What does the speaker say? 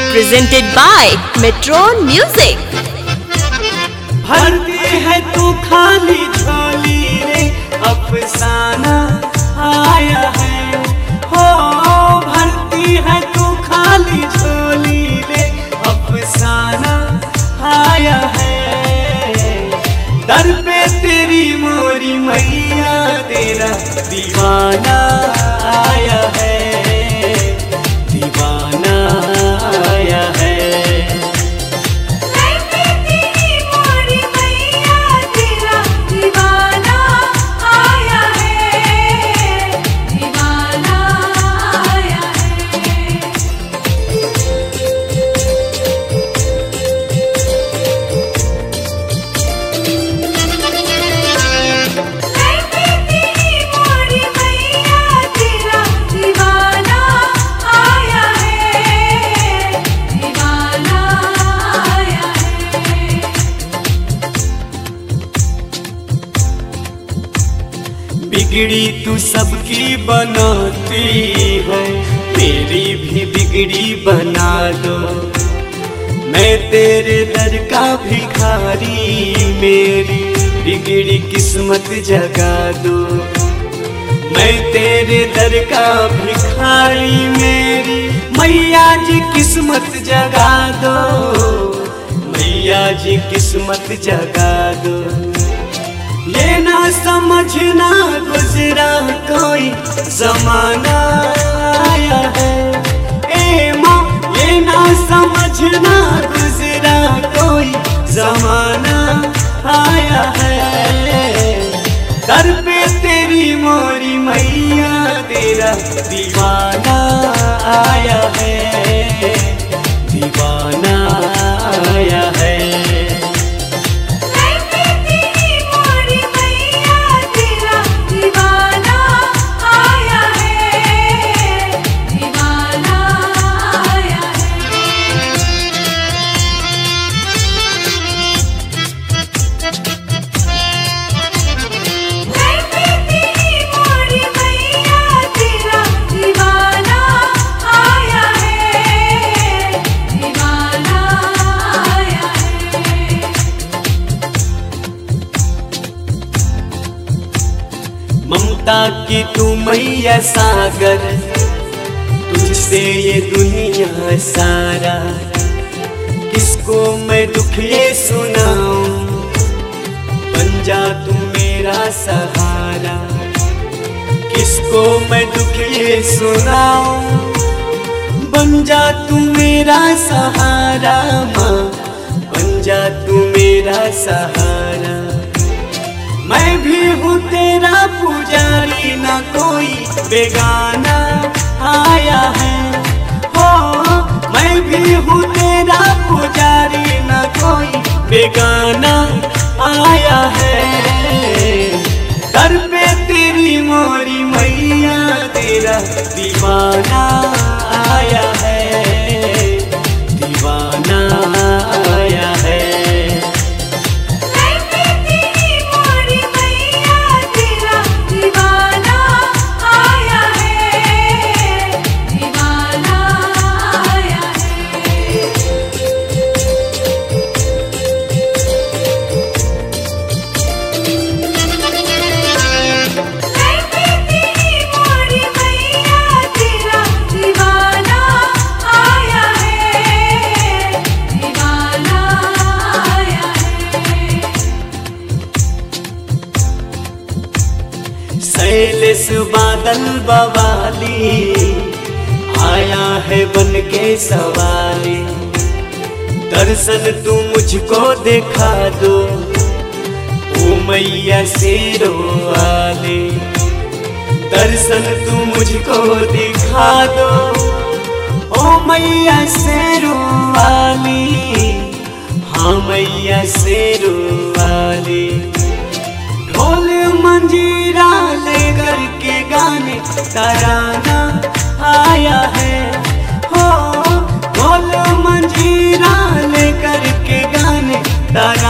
presented by Metron Music. भरती है तू खाली झोली रे, अफसाना आया है हो। भरती है तू खाली झोली रे, अफसाना आया है। दर पे तेरी मोरी मैया, तेरा दीवाना आया है, दीवाना आया है। बिगड़ी तू सबकी बनाती है, मेरी भी बिगड़ी बना दो। मैं तेरे दर का भिखारी, मेरी बिगड़ी किस्मत जगा दो। मैं तेरे दर का भिखारी, मेरी मैया जी किस्मत जगा दो, मैया जी किस्मत जगा दो। ये ना समझना गुजरा कोई जमाना आया है, ए माँ ये ना समझना गुजरा कोई जमाना आया है। दर पे तेरी मोरी मैया, तेरा दीवाना आया है, दीवाना आया है। ममता की तू मैया सागर, तुझसे ये दुनिया सारा। किसको मैं दुख ये सुनाऊं, बन जा तू मेरा सहारा। किसको मैं दुख ये सुनाऊं, बन जा तू मेरा सहारा। माँ बन जा तू मेरा सहारा। मैं भी हूँ तेरा पुजारी, ना कोई बेगाना आया है हो। मैं भी हूँ तेरा पुजारी, ना कोई बेगाना आया है। दर पे तेरी मोरी मैया, तेरा दीवाना आया है, दीवाना आया है। शैलेश बादल बवाली आया है बन के सवाली। दर्शन तू मुझको दिखा दो, ओ मैया शेरों वाली। दर्शन तू मुझको दिखा दो, ओ मैया शेरों वाली। हाँ मैया शेरों वाली। ढोल मंजीरा लेकर के गाने तराना आया है हो। ढोल मंजीरा लेकर के गाने तराना